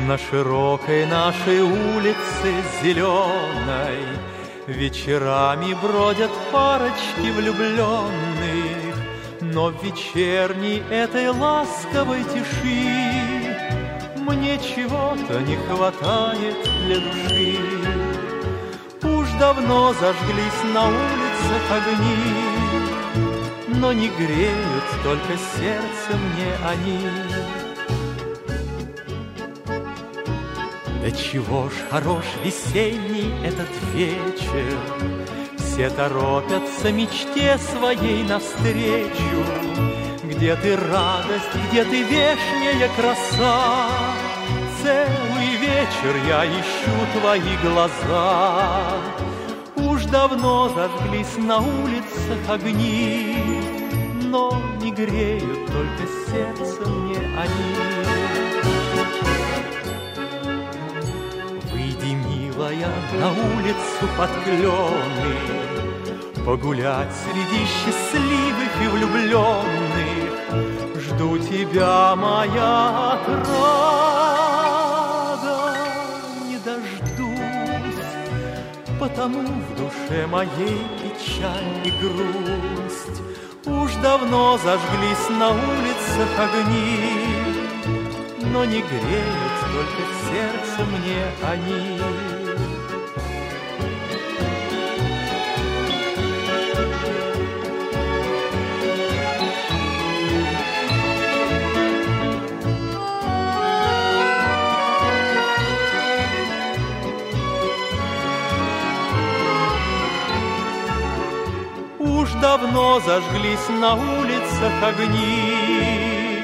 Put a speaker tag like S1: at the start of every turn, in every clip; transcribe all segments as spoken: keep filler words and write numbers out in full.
S1: На широкой нашей улице зеленой вечерами бродят парочки влюбленных, но в вечерней этой ласковой тиши мне чего-то не хватает для души. Уж давно зажглись на улицах огни, но не греют только сердце мне они. Да чего ж хорош весенний этот вечер, все торопятся мечте своей навстречу. Где ты, радость, где ты, вешняя краса? Целый вечер я ищу твои глаза. Уж давно зажглись на улицах огни, но не греют только сердце мне они. Милая, на улицу под клены, погулять среди счастливых и влюбленных. Жду тебя, моя отрада, не дождусь, потому в душе моей печаль и грусть. Уж давно зажглись на улицах огни, но не греют только сердце мне они. Уж давно зажглись на улицах огни,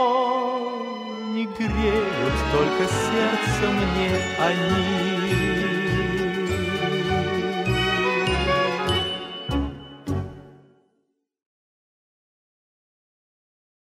S1: но не греют только сердце мне они.